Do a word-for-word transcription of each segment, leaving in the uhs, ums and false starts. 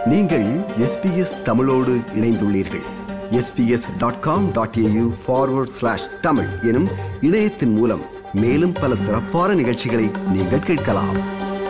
நீங்கள் S B S தமிழோடு இணைந்துள்ளீர்கள். S B S dot com dot A U forward slash Tamil எனும் இணையத்தின் மூலம் மேலும் பல சிறப்பான நிகழ்ச்சிகளை நீங்கள் கேட்கலாம்.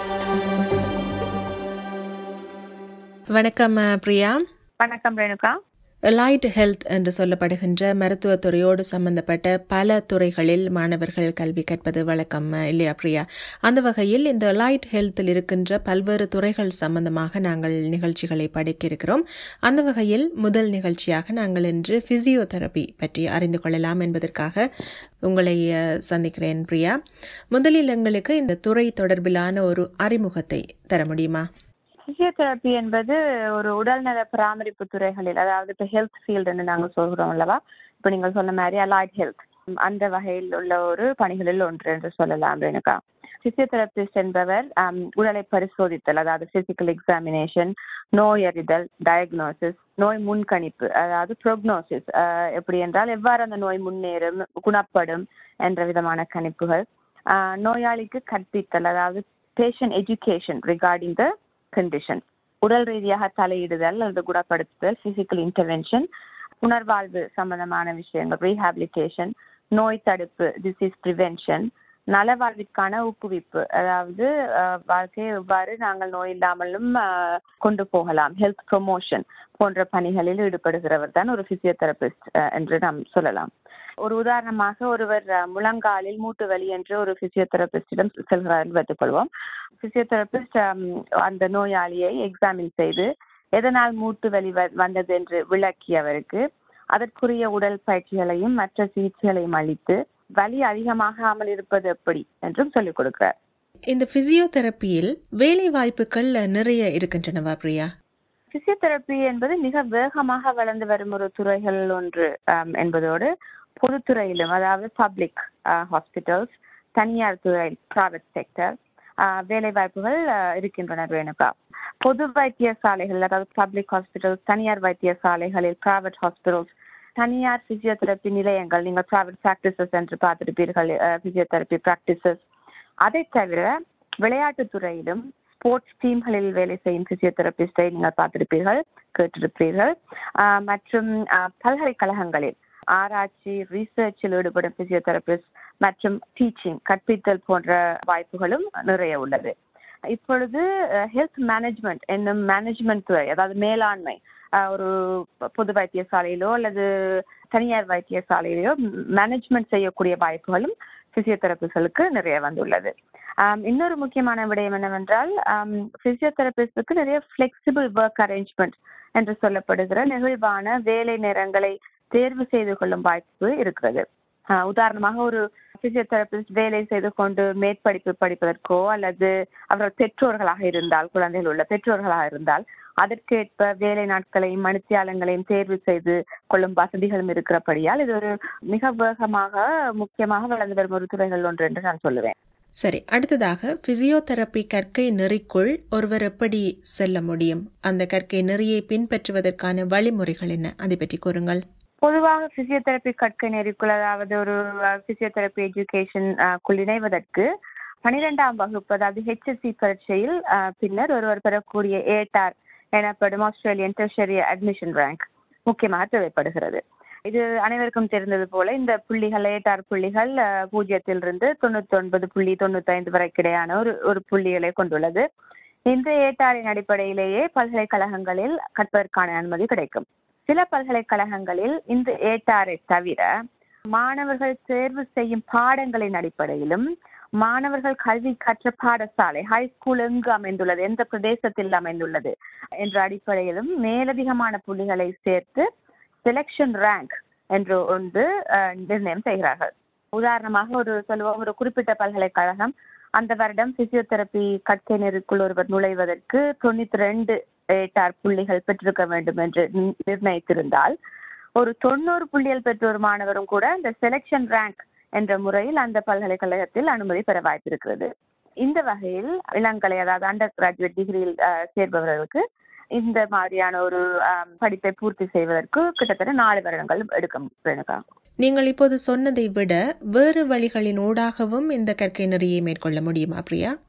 வணக்கம் பிரியா. வணக்கம் ரேணுகா. அலைட் ஹெல்த் என்று சொல்லப்படுகின்ற மருத்துவத்துறையோடு சம்பந்தப்பட்ட பல துறைகளில் மாணவர்கள் கல்வி கற்பது வழக்கம் இல்லையா பிரியா? அந்த வகையில் இந்த அலைட் ஹெல்த்தில் இருக்கின்ற பல்வேறு துறைகள் சம்பந்தமாக நாங்கள் நிகழ்ச்சிகளை படிக்க இருக்கிறோம். அந்த வகையில் முதல் நிகழ்ச்சியாக நாங்கள் இன்று பிசியோதெரபி பற்றி அறிந்து கொள்ளலாம் என்பதற்காக உங்களை சந்திக்கிறேன் பிரியா. முதலில் எங்களுக்கு இந்த துறை தொடர்பிலான ஒரு அறிமுகத்தை தர முடியுமா? பிசியோதெரபி என்பது ஒரு உடல்நல பராமரிப்பு துறைகளில், அதாவது இப்போ ஹெல்த் ஃபீல்டுன்னு நாங்கள் சொல்கிறோம் அல்லவா, இப்போ நீங்கள் சொன்ன மாதிரி அலைட் ஹெல்த் அந்த வகையில் உள்ள ஒரு பணிகளில் ஒன்று என்று சொல்லலாம் ரேணுகா. பிசியோதெரபிஸ்ட் என்பவர் உடலை பரிசோதித்தல், அதாவது பிசிக்கல் எக்ஸாமினேஷன், நோய் அறிதல், டயக்னோசிஸ், நோய் முன்கணிப்பு, அதாவது ப்ரோக்னோசிஸ், எப்படி என்றால் எவ்வாறு அந்த நோய் முன்னேறும், குணப்படும் என்ற விதமான கணிப்புகள், நோயாளிக்கு கற்பித்தல், அதாவது patient education regarding the condition, உடல் ரீதியாக தலையிடுதல் அல்லது குணப்படுத்துதல், பிசிக்கல் இன்டர்வென்ஷன், புனர்வாழ்வு சம்பந்தமான விஷயங்கள், ரீஹாபிலிட்டேஷன், நோய் தடுப்பு, டிசீஸ் பிரிவென்ஷன், நலவாழ்விற்கான ஊக்குவிப்பு, அதாவது வாழ்க்கையை எவ்வாறு நாங்கள் நோய் இல்லாமலும் கொண்டு போகலாம், ஹெல்த் ப்ரொமோஷன் போன்ற பணிகளில் ஈடுபடுகிறவர் தான் ஒரு பிசியோதெரபிஸ்ட் என்று நாம் சொல்லலாம். ஒரு உதாரணமாக, ஒருவர் முழங்காலில் மூட்டு வலி என்று ஒரு பிசியோதெரபிஸ்டிடம் செல்கிறார் வைத்துக் கொள்வோம். பிசியோதெரபிஸ்ட் அந்த நோயாளியை எக்ஸாமின் செய்து எதனால் மூட்டு வலி வந்தது என்று விளக்கியவருக்கு அதற்குரிய உடல் பயிற்சிகளையும் மற்ற சிகிச்சைகளையும் அளித்து வலி அதிகமாகாமல் இருப்பது எப்படி என்றும் சொல்லிக் கொடுக்கிறார். இந்த பிசியோதெரபியில் வேலை வாய்ப்புகள் நிறைய இருக்கின்றனவா பிரியா? பிசியோதெரபி என்பது மிக வேகமாக வளர்ந்து வரும் ஒரு துறைகள் ஒன்று என்பதோடு பொதுத்துறையிலும், அதாவது பப்ளிக் ஹாஸ்பிட்டல்ஸ், தனியார் துறை, பிரைவேட் செக்டர் வேலை வாய்ப்புகள் இருக்கின்றன ரேணுகா. பொது வைத்தியசாலைகள், அதாவது பப்ளிக் ஹாஸ்பிட்டல்ஸ், தனியார் வைத்தியசாலைகளில், பிரைவேட் ஹாஸ்பிட்டல்ஸ், தனியார் பிசியோதெரபி நிலையங்கள், நீங்கள் பிரைவேட் பிராக்டிசஸ் என்று பார்த்திருப்பீர்கள், பிசியோதெரபி பிராக்டிசஸ். அதை தவிர விளையாட்டுத் துறையிலும் ஸ்போர்ட்ஸ் டீம்களில் வேலை செய்யும் பிசியோதெரபிஸ்டை நீங்கள் பார்த்திருப்பீர்கள், கேட்டிருப்பீர்கள். மற்றும் பல்கலைக்கழகங்களில் ஆராய்ச்சி ரீசர்ச்சில் ஈடுபடும் பிசியோதெரபிஸ்ட் மற்றும் டீச்சிங், கற்பித்தல் போன்ற வாய்ப்புகளும் நிறைய உள்ளது. இப்பொழுது ஹெல்த் மேனேஜ்மெண்ட் என்னும் மேனேஜ்மெண்ட் துறை, அதாவது மேலாண்மை, ஒரு பொது வைத்தியசாலையிலோ அல்லது தனியார் வைத்தியசாலையிலோ மேனேஜ்மெண்ட் செய்யக்கூடிய வாய்ப்புகளும் பிசியோதெரபிஸ்டுகளுக்கு நிறைய வந்துள்ளது. இன்னொரு முக்கியமான விடயம் என்னவென்றால், பிசியோதெரபிஸ்டுக்கு நிறைய பிளெக்சிபிள் ஒர்க் அரேஞ்ச்மெண்ட் என்று சொல்லப்படுகிற நெகிழ்வான வேலை நேரங்களை தேர்வு செய்து கொள்ளும் வாய்ப்பு இருக்கிறது. உதாரணமாக, ஒரு பிசியோதெரபிஸ்ட் வேலை செய்து கொண்டு மேற்படிப்பு படிப்பதற்கோ அல்லது அவர்கள் பெற்றோர்களாக இருந்தால், குழந்தைகள் உள்ள பெற்றோர்களாக இருந்தால் அதற்கேற்ப வேலை நாட்களையும் மணித்தியாலங்களையும் தேர்வு செய்து கொள்ளும் வசதிகளும் இருக்கிறபடியால் இது ஒரு மிக வேகமாக முக்கியமாக வளர்ந்து வரும் ஒரு துறைகள் ஒன்று என்று நான் சொல்லுவேன். சரி, அடுத்ததாக பிசியோதெரபி கற்கை நெறிக்குள் ஒருவர் எப்படி செல்ல முடியும்? அந்த கற்கை நெறியை பின்பற்றுவதற்கான வழிமுறைகள் என்ன? அதை பற்றி கூறுங்கள். பொதுவாக பிசியோதெரபி கற்கை நெறிக்குள், அதாவது ஒரு பிசியோதெரபி எஜுகேஷன் குள் இணைவதற்கு பனிரெண்டாம் வகுப்பு, அதாவது ஹெச் எஸ் சி பரீட்சையில் பின்னர் ஒருவர் பெறக்கூடிய ஏடார் எனப்படும் ஆஸ்திரேலியன் டெர்ஷரி அட்மிஷன் ரேங்க் முக்கியமாக தேவைப்படுகிறது. இது அனைவருக்கும் தெரிந்தது போல இந்த புள்ளிகள், ஏடார் புள்ளிகள் பூஜ்ஜியத்திலிருந்து தொண்ணூத்தி ஒன்பது புள்ளி தொண்ணூத்தி ஐந்து வரைக்கிடையான ஒரு ஒரு புள்ளிகளை கொண்டுள்ளது. இந்த ஏடாரின் அடிப்படையிலேயே பல்கலைக்கழகங்களில் கற்பதற்கான அனுமதி கிடைக்கும். சில பல்கலைக்கழகங்களில் இந்த ஏடாரை தவிர மாணவர்கள் தேர்வு செய்யும் பாடங்களின் அடிப்படையிலும், மாணவர்கள் கல்வி கற்ற பாடசாலை, ஹை ஸ்கூல் எங்கு அமைந்துள்ளது, எந்த பிரதேசத்தில் அமைந்துள்ளது என்ற அடிப்படையிலும் மேலதிகமான புள்ளிகளை சேர்த்து செலக்ஷன் ரேங்க் என்று ஒன்று நிர்ணயம் செய்கிறார்கள். உதாரணமாக, ஒரு சொல்லுவோம், ஒரு குறிப்பிட்ட பல்கலைக்கழகம் அந்த வருடம் பிசியோதெரபி கற்கை நெறிக்குள் ஒருவர் நுழைவதற்கு தொண்ணூத்தி ரெண்டு ஏடார் புள்ளிகள் பெற்றிருக்க வேண்டும் என்று நிர்ணயித்திருந்தால், ஒரு தொண்ணூறு புள்ளிகள் பெற்ற ஒரு மாணவரும் கூட இந்த செலக்ஷன் ரேங்க் என்ற முறையில் அந்த பல்கலைக்கழகத்தில் அனுமதி பெற வாய்ப்பிருக்கிறது. இந்த வகையில் இளங்கலை, அதாவது அண்டர் கிராஜுவேட் டிகிரியில் சேர்பவர்களுக்கு இந்த மாதிரியான ஒரு படிப்பை பூர்த்தி செய்வதற்கு கிட்டத்தட்ட நாலு வருடங்கள் எடுக்கும். நீங்கள் இப்போது சொன்னதை விட வேறு வழிகளின் ஊடாகவும் இந்த கற்கை நெறியை மேற்கொள்ள முடியுமா பிரியா?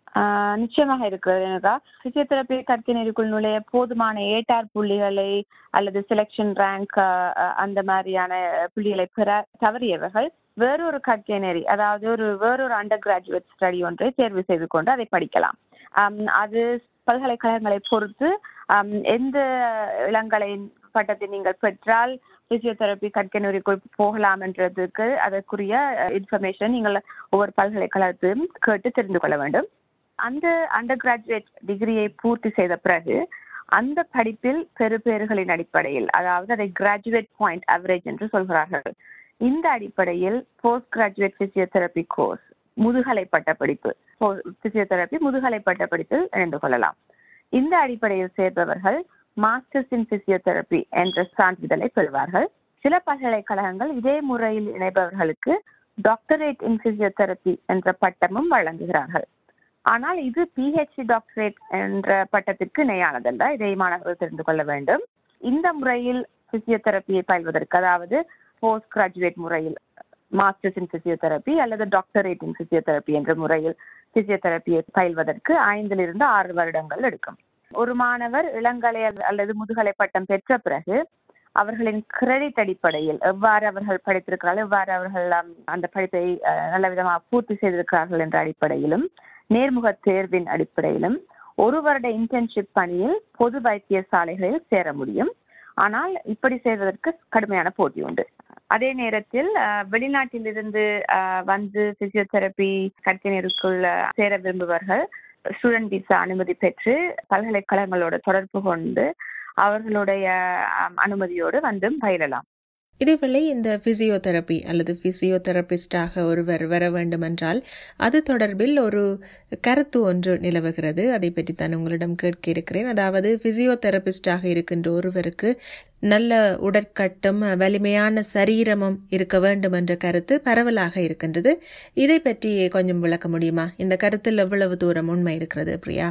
ஆஹ் நிச்சயமாக இருக்கிறது. எனக்கா பிசியோதெரப்பி கற்கை நெறிக்குள் நுழைய போதுமான ஏட்டார் புள்ளிகளை அல்லது செலக்ஷன் ரேங்க் அந்த மாதிரியான புள்ளிகளை பெற தவறியவர்கள் வேறொரு கற்கை நெறி, அதாவது ஒரு வேறொரு அண்டர் கிராஜுவேட் ஸ்டடி ஒன்றை தேர்வு செய்து கொண்டு அதை படிக்கலாம். அது பல்கலைக்கழகங்களை பொறுத்து எந்த இளங்கலை பட்டத்தை நீங்கள் பெற்றால் பிசியோதெரப்பி கற்கை நெறிக்குள் போகலாம் என்றதுக்கு அதற்குரிய இன்ஃபர்மேஷன் நீங்கள் ஒவ்வொரு பல்கலைக்கழகத்தையும் கேட்டு தெரிந்து கொள்ள வேண்டும். அந்த அண்டர் கிராஜுவேட் டிகிரியை பூர்த்தி செய்த பிறகு அந்த படிப்பில் பெறுபேறுகளின் அடிப்படையில், அதாவது அதை கிராஜுவேட் பாயிண்ட் அவரேஜ் என்று சொல்கிறார்கள், இந்த அடிப்படையில் போஸ்ட் கிராஜுவேட் பிசியோதெரப்பி கோர்ஸ் முதுகலை பட்ட படிப்பு பிசியோதெரப்பி முதுகலை பட்ட படிப்பில் இணைந்து கொள்ளலாம். இந்த அடிப்படையில் சேர்பவர்கள் மாஸ்டர்ஸ் இன் பிசியோதெரப்பி என்ற சான்றிதழை பெறுவார்கள். சில பல்கலைக்கழகங்கள் இதே முறையில் இணைப்பவர்களுக்கு டாக்டரேட் இன் பிசியோதெரப்பி என்ற பட்டமும் வழங்குகிறார்கள். ஆனால் இது பிஹெச்டி டாக்டரேட் என்ற பட்டத்திற்கு இணையானதல்ல. இதை மாணவர்கள் தெரிந்து கொள்ள வேண்டும். இந்த முறையில் பிசியோதெரப்பியை பயில்வதற்கு, அதாவது போஸ்ட் கிராஜுவேட் முறையில் மாஸ்டர்ஸ் இன் பிசியோதெரப்பி அல்லது டாக்டரேட் இன் பிசியோதெரப்பி என்ற முறையில் பிசியோதெரப்பியை பயில்வதற்கு ஐந்திலிருந்து ஆறு வருடங்கள் எடுக்கும். ஒரு மாணவர் இளங்கலை அல்லது முதுகலை பட்டம் பெற்ற பிறகு அவர்களின் கிரெடிட் அடிப்படையில் எவ்வாறு அவர்கள் படித்திருக்கிறார்கள், எவ்வாறு அவர்கள் அந்த படிப்பை நல்ல விதமாக பூர்த்தி செய்திருக்கிறார்கள் என்ற அடிப்படையிலும் நேர்முக தேர்வின் அடிப்படையிலும் ஒரு வருட இன்டர்ன்ஷிப் பணியில் பொது வைத்தியசாலைகளில் சேர முடியும். ஆனால் இப்படி செய்வதற்கு கடுமையான போட்டி உண்டு. அதே நேரத்தில் வெளிநாட்டிலிருந்து வந்து பிசியோதெரப்பி கற்கை நெறிக்குள் சேர விரும்புபவர்கள் ஸ்டூடெண்ட் விசா அனுமதி பெற்று பல்கலைக்கழகங்களோட தொடர்பு கொண்டு அவர்களுடைய அனுமதியோடு வந்து பயிலலாம். இதேவேளை இந்த பிசியோதெரப்பி அல்லது பிசியோதெரபிஸ்டாக ஒருவர் வர வேண்டுமென்றால் அது தொடர்பில் ஒரு கருத்து ஒன்று நிலவுகிறது. அதை பற்றி தான் உங்களிடம் கேட்க இருக்கிறேன். அதாவது பிசியோதெரபிஸ்டாக இருக்கின்ற ஒருவருக்கு நல்ல உடற்கட்டும் வலிமையான சரீரமும் இருக்க வேண்டும் என்ற கருத்து பரவலாக இருக்கின்றது. இதை பற்றி கொஞ்சம் விளக்க முடியுமா? இந்த கருத்தில் எவ்வளவு தூரம் உண்மை இருக்கிறது பிரியா?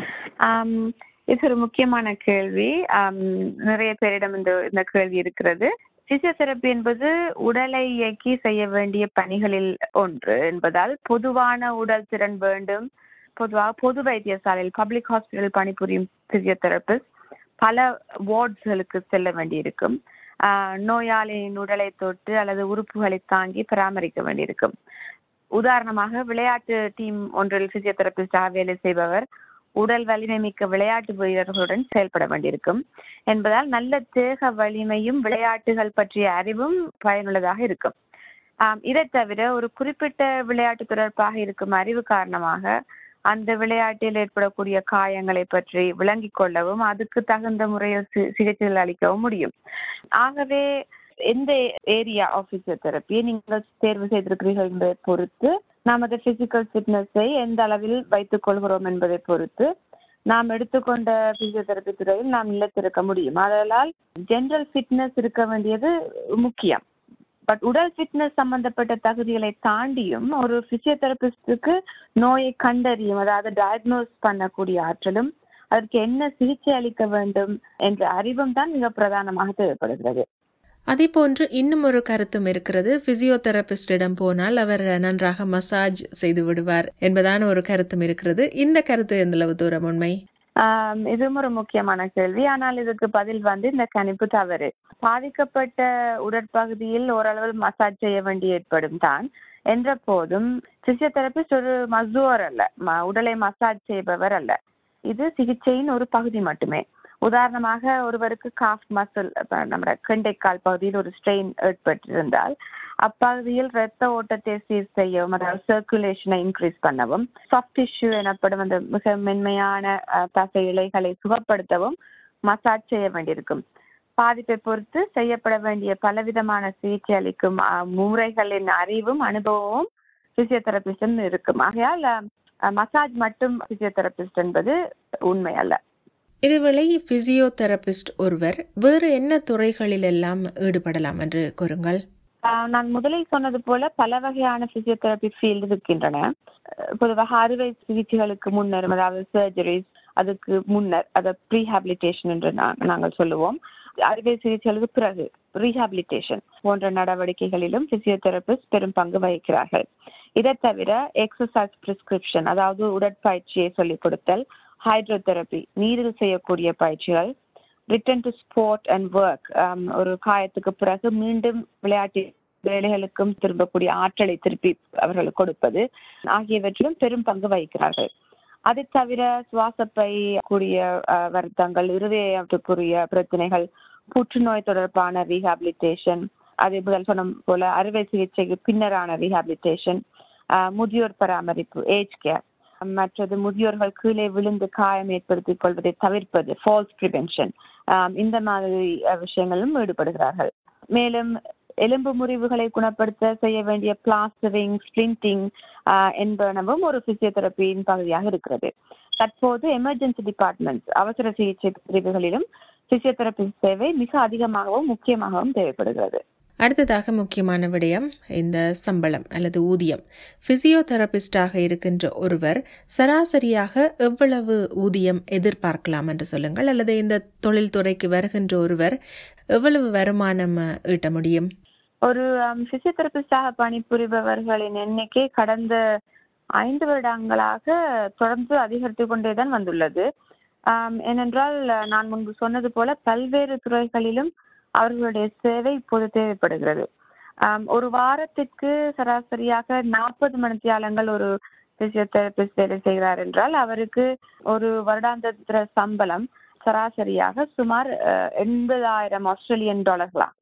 இது ஒரு முக்கியமான கேள்வி. நிறைய பேரிடம் இந்த இந்த கேள்வி இருக்கிறது. பிசியோதெரப்பி என்பது உடலை இயக்கி செய்ய வேண்டிய பணிகளில் ஒன்று என்பதால் பொதுவான உடல் திறன் வேண்டும். பொதுவாக பொது வைத்தியசாலையில் பப்ளிக் ஹாஸ்பிட்டல் பணிபுரியும் பிசியோதெரபிஸ்ட் பல வார்ட்ஸ்களுக்கு செல்ல வேண்டியிருக்கும். ஆஹ் நோயாளியின் உடலை தொட்டு அல்லது உறுப்புகளை தாங்கி பராமரிக்க வேண்டியிருக்கும். உதாரணமாக விளையாட்டு டீம் ஒன்றில் பிசியோதெரபிஸ்டாக வேலை செய்பவர் உடல் வலிமை மிக்க விளையாட்டு வீரர்களுடன் செயல்பட வேண்டியிருக்கும் என்பதால் நல்ல தேக வலிமையும் விளையாட்டுகள் பற்றிய அறிவும் பயனுள்ளதாக இருக்கும். ஆஹ் இதை தவிர ஒரு குறிப்பிட்ட விளையாட்டு தொடர்பாக இருக்கும் அறிவு காரணமாக அந்த விளையாட்டில் ஏற்படக்கூடிய காயங்களை பற்றி விளங்கிக் கொள்ளவும் அதுக்கு தகுந்த முறையில் சிகிச்சைகள் அளிக்கவும் முடியும். ஆகவே எந்த ஏரியா ஆஃப் பிசியோதெரப்பியை நீங்கள் தேர்வு செய்திருக்கிறீர்கள் என்பதை பொறுத்து நமது பிசிக்கல் ஃபிட்னஸை எந்த அளவில் வைத்துக் கொள்கிறோம் என்பதை பொறுத்து நாம் எடுத்துக்கொண்ட பிசியோதெரப்பி துறையில் நாம் நிலைத்திருக்க முடியும். அதனால் ஜெனரல் ஃபிட்னஸ் இருக்க வேண்டியது முக்கியம். பட் உடல் ஃபிட்னஸ் சம்பந்தப்பட்ட தகுதிகளை தாண்டியும் ஒரு பிசியோதெரபிஸ்டுக்கு நோயை கண்டறியும், அதாவது டயக்னோஸ் பண்ணக்கூடிய ஆற்றலும் அதற்கு என்ன சிகிச்சை அளிக்க வேண்டும் என்ற அறிவும் தான் மிக பிரதானமாக தேவைப்படுகிறது. அதே போன்று இன்னும் ஒரு கருத்தும் இருக்கிறது. பிசியோதெரபிஸ்டிடம் போனால் அவர் நன்றாக மசாஜ் செய்து விடுவார் என்பதான ஒரு கருத்தும் இருக்கிறது. இந்த கருத்து எந்தளவு தூரம் உண்மை? ஆஹ் இதுவும் ஒரு முக்கியமான கேள்வி. ஆனால் இதுக்கு பதில் வந்து இந்த கணிப்பு தவறு. பாதிக்கப்பட்ட உடற்பகுதியில் ஓரளவு மசாஜ் செய்ய வேண்டி ஏற்படும் தான் என்ற போதும் பிசியோதெரபிஸ்ட் ஒரு மசூர் அல்ல, உடலை மசாஜ் செய்பவர் அல்ல. இது சிகிச்சையின் ஒரு பகுதி மட்டுமே. உதாரணமாக ஒருவருக்கு காஃப் மசில், நம்ம கெண்டைக்கால் பகுதியில் ஒரு ஸ்ட்ரெயின் ஏற்பட்டிருந்தால் அப்பகுதியில் இரத்த ஓட்டத்தை சீர் செய்யவும், அதாவது சர்க்குலேஷனை இன்க்ரீஸ் பண்ணவும், சாஃப்ட் டிஷ்யூ எனப்படும் அந்த மிக மென்மையான தசை இலைகளை சுகப்படுத்தவும் மசாஜ் செய்ய வேண்டியிருக்கும். பாதிப்பை பொறுத்து செய்யப்பட வேண்டிய பலவிதமான சிகிச்சை அளிக்கும் முறைகளின் அறிவும் அனுபவமும் பிசியோதெரபிஸ்டும் இருக்கும். ஆகையால் மசாஜ் மட்டும் பிசியோதெரபிஸ்ட் என்பது உண்மை அல்ல. இதுவேளை பிசியோதெரபிஸ்ட் ஒருவர் வேறு என்ன துறைகளில் எல்லாம் ஈடுபடலாம் என்று கூறுங்கள். நான் முதலில் சொன்னது போல பல வகையான பிசியோதெரபி ஃபீல்டு இருக்கின்றன. பொதுவாக அறுவை சிகிச்சைகளுக்கு முன்னர், அதாவது சர்ஜரிஸ், அதுக்கு முன்னர் அதை ப்ரீஹாபிலிட்டேஷன் என்று நாங்கள் சொல்லுவோம். அறுவை சிகிச்சைகளுக்கு பிறகு ரீஹாபிலிட்டேஷன் போன்ற நடவடிக்கைகளிலும் பிசியோதெரபிஸ்ட் பெரும் பங்கு வகிக்கிறார்கள். இதை தவிர எக்ஸசைஸ் பிரிஸ்கிரிப்ஷன், அதாவது உடற்பயிற்சியை சொல்லிக் கொடுத்தல், ஹைட்ரோதெரப்பி நீரில் செய்யக்கூடிய பயிற்சிகள், return to sport and work, ஒரு காயத்துக்கு பிறகு மீண்டும் விளையாட்டு வேலைகளுக்கும் திரும்பக்கூடிய ஆற்றலை திருப்பி அவர்களுக்கு கொடுப்பது ஆகியவற்றிலும் பெரும் பங்கு வகிக்கிறார்கள். அதை தவிர சுவாசப்பை கூடிய வருத்தங்கள், இருதயத்துக்குரிய பிரச்சனைகள், புற்றுநோய் தொடர்பான ரீஹாபிலிட்டேஷன், அதே முதல் சொன்ன போல அறுவை சிகிச்சைக்கு பின்னரான ரீஹாபிலிட்டேஷன், முதியோர் பராமரிப்பு, ஏஜ் கேர், மற்றது முதியோர்கள் கீழே விழுந்து காயம் ஏற்படுத்திக் கொள்வதை தவிர்ப்பது, ஃபால்ஸ் பிரிவென்ஷன், இந்த மாதிரி விஷயங்களும் ஈடுபடுகிறார்கள். மேலும் எலும்பு முறிவுகளை குணப்படுத்த செய்ய வேண்டிய பிளாஸ்டரிங், ஸ்பிளிண்டிங் என்பனவும் ஒரு பிசியோதெரப்பியின் பகுதியாக இருக்கிறது. தற்போது எமர்ஜென்சி டிபார்ட்மெண்ட், அவசர சிகிச்சை பிரிவுகளிலும் பிசியோதெரப்பி சேவை மிக அதிகமாகவும் முக்கியமாகவும் தேவைப்படுகிறது. அடுத்ததாக முக்கியமான விடயம் இந்த சம்பளம் அல்லது ஊதியம். பிசியோதெரபிஸ்டாக இருக்கின்ற ஒருவர் சராசரியாக எவ்வளவு ஊதியம் எதிர்பார்க்கலாம் என்று சொல்லுங்கள், அல்லது இந்த தொழில்துறைக்கு வருகின்ற ஒருவர் எவ்வளவு வருமானம் ஈட்ட முடியும்? ஒரு பிசியோதெரபிஸ்டாக பணிபுரிபவர்களின் எண்ணிக்கை கடந்த ஐந்து வருடங்களாக தொடர்ந்து அதிகரித்து கொண்டேதான் வந்துள்ளது. ஏனென்றால் நான் முன்பு சொன்னது போல பல்வேறு துறைகளிலும் அவர்களுடைய சேவை இப்போது தேவைப்படுகிறது. ஒரு வாரத்திற்கு சராசரியாக நாற்பது மணித்தியாலங்கள் ஒரு பிசியோதெரபிஸ்ட் வேலை செய்கிறார் என்றால் அவருக்கு ஒரு வருடாந்திர சம்பளம் சராசரியாக சுமார் எண்பதாயிரம் ஆஸ்திரேலியன் டாலர்களாகும்.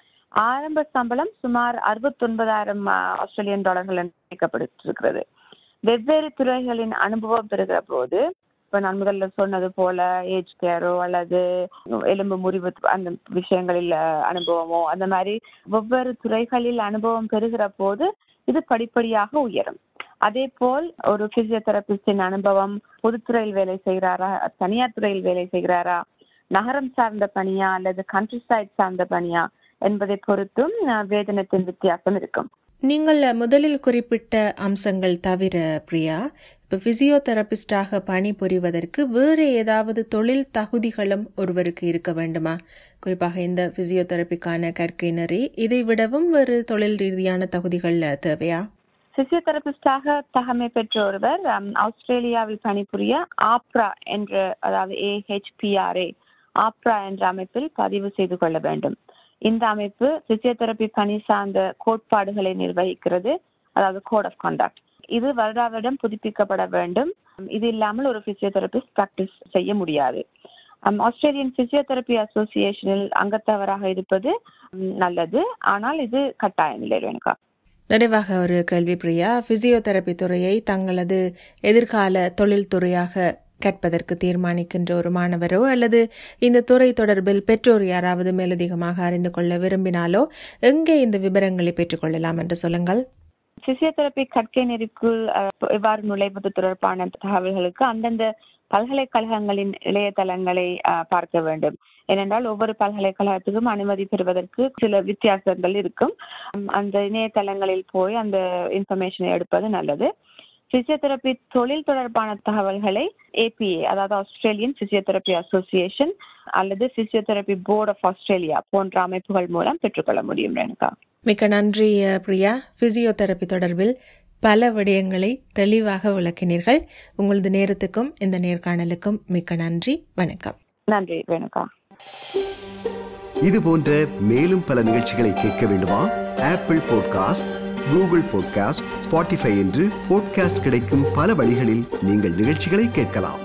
ஆரம்ப சம்பளம் சுமார் அறுபத்தி ஒன்பதாயிரம் ஆஸ்திரேலியன் டாலர்கள் நினைக்கப்பட்டிருக்கிறது. வெவ்வேறு துறைகளின் அனுபவம் பெறுகிற போது, இப்ப நான் முதல்ல சொன்னது போல ஏஜ் கேரோ அல்லது எலும்பு முறிவு அந்த விஷயங்களில் அனுபவமோ, அந்த மாதிரி வெவ்வேறு துறைகளில் அனுபவம் பெறுகிற போது இது படிப்படியாக உயரும். அதே போல் ஒரு பிசியோதெரபிஸ்டின் அனுபவம் பொதுத்துறையில் வேலை செய்கிறாரா, தனியார் துறையில் வேலை செய்கிறாரா, நகரம் சார்ந்த பணியா அல்லது கண்ட்ரி சைட் சார்ந்த பணியா என்பதை பொறுத்தும் வேதனத்தின் வித்தியாசம் இருக்கும். நீங்கள் முதலில் குறிப்பிட்ட அம்சங்கள் தவிர பிரியா, இப்போ பிசியோதெரபிஸ்டாக பணிபுரிவதற்கு வேறு ஏதாவது தொழில் தகுதிகளும் ஒருவருக்கு இருக்க வேண்டுமா? குறிப்பாக இந்த பிசியோதெரபிக்கான கற்கை நெறி, இதை விடவும் வேறு தொழில் ரீதியான தகுதிகள் தேவையா? பிசியோதெரபிஸ்டாக தகமை பெற்ற ஒருவர் ஆஸ்திரேலியாவில் பணிபுரிய ஆப்ரா என்ற, அதாவது ஏஹெச்பிஆர்ஏ ஆப்ரா என்ற அமைப்பில் பதிவு செய்து கொள்ள வேண்டும். இந்த அமைப்பு பிசியோதெரபி பணி சார்ந்த கோட்பாடுகளை நிர்வகிக்கிறது, அதாவது கோட் ஆஃப் கண்டக்ட். இது வருடா வருடம் புதுப்பிக்கப்பட வேண்டும். இது இல்லாமல் ஒரு பிசியோதெரபிஸ்ட் பிராக்டிஸ் செய்ய முடியாது. ஆஸ்திரேலியன் பிசியோதெரபி அசோசியேஷனில் அங்கத்தவராக இருப்பது நல்லது, ஆனால் இது கட்டாயம் இல்லை. எனக்கு நிறைவாக ஒரு கேள்வி பிரியா, பிசியோதெரபி துறையை தங்களது எதிர்கால தொழில்துறையாக கற்பதற்கு தீர்மானிக்கின்ற ஒரு மாணவரோ அல்லது இந்த துறை தொடர்பில் பெற்றோர் யாராவது மேலதிகமாக அறிந்து கொள்ள விரும்பினாலோ எங்கே இந்த விவரங்களை பெற்றுக்கொள்ளலாம் என்று சொல்லுங்கள். பிசியோதெரபி கற்கை நெறிக்குள் எவ்வாறு நுழைவது தொடர்பான தகவல்களுக்கு அந்தந்த பல்கலைக்கழகங்களின் இணையதளங்களை பார்க்க வேண்டும். ஏனென்றால் ஒவ்வொரு பல்கலைக்கழகத்துக்கும் அனுமதி பெறுவதற்கு சில வித்தியாசங்கள் இருக்கும். அந்த இணையதளங்களில் போய் அந்த இன்ஃபர்மேஷனை எடுப்பது நல்லது. பிசியோதெரபி தொழில் தொடர்பான தகவல்களை ஏபிஏ, அதாவது ஆஸ்திரேலியன் பிசியோதெரபி அசோசியேஷன் அல்லது பிசியோதெரபி போர்ட் ஆஃப் ஆஸ்திரேலியா போன்ற அமைப்புகள் மூலம் பெற்றுக்கொள்ள முடியும். ரேணுகா, மிக்க நன்றி பிரியா. பிசியோதெரபி தொடர்பில் பல விடயங்களை தெளிவாக விளக்கினீர்கள். உங்களது நேரத்துக்கும் இந்த நேர்காணலுக்கும் மிக்க நன்றி. வணக்கம். நன்றி ரேணுகா. இது போன்ற மேலும் பல நிகழ்ச்சிகளை கேட்க வேண்டுமா? Apple podcast, Google podcast, Spotify என்று பாட்காஸ்ட் கிடைக்கும் பல வழிகளில் நீங்கள் நிகழ்ச்சிகளை கேட்கலாம்.